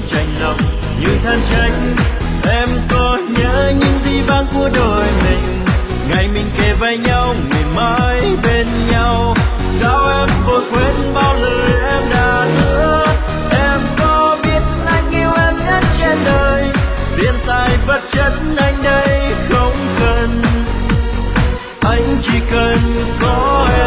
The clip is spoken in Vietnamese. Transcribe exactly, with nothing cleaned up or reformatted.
chạnh lòng như than trách. Em có nhớ những gì vang của đôi mình, ngày mình kề vai nhau ngày mãi bên nhau. Sao em vội quên bao lời em đã hứa? Em có biết anh yêu em nhất trên đời, tiền tài vật chất anh đây không cần, anh chỉ cần có em.